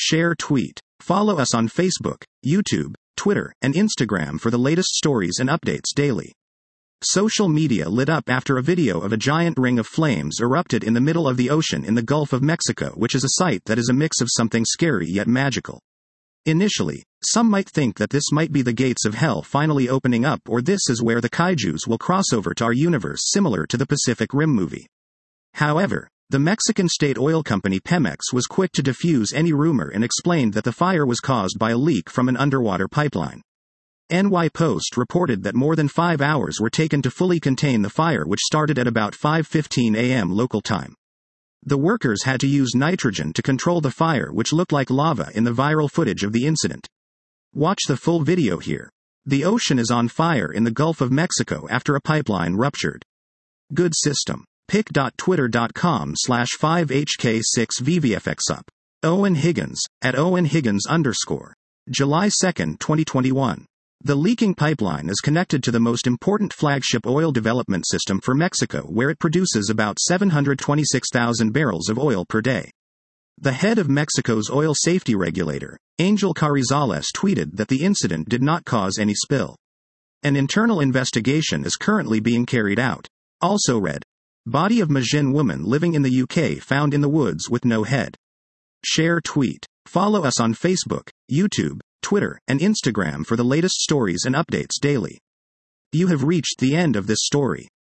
Share, tweet. Follow us on Facebook, YouTube, Twitter, and Instagram for the latest stories and updates daily. Social media lit up after a video of a giant ring of flames erupted in the middle of the ocean in the Gulf of Mexico, which is a sight that is a mix of something scary yet magical. Initially, some might think that this might be the gates of hell finally opening up, or this is where the kaijus will cross over to our universe, similar to the Pacific Rim movie. However, the Mexican state oil company Pemex was quick to defuse any rumor and explained that the fire was caused by a leak from an underwater pipeline. NY Post reported that more than 5 hours were taken to fully contain the fire, which started at about 5:15 a.m. local time. The workers had to use nitrogen to control the fire, which looked like lava in the viral footage of the incident. Watch the full video here. The ocean is on fire in the Gulf of Mexico after a pipeline ruptured. Good system. pic.twitter.com/5hk6vvfxup. Owen Higgins, at @OwenHiggins_. July 2, 2021. The leaking pipeline is connected to the most important flagship oil development system for Mexico, where it produces about 726,000 barrels of oil per day. The head of Mexico's oil safety regulator, Angel Carrizales, tweeted that the incident did not cause any spill. An internal investigation is currently being carried out. Also read. Body of Majin woman living in the UK found in the woods with no head. Share, tweet. Follow us on Facebook, YouTube, Twitter, and Instagram for the latest stories and updates daily. You have reached the end of this story.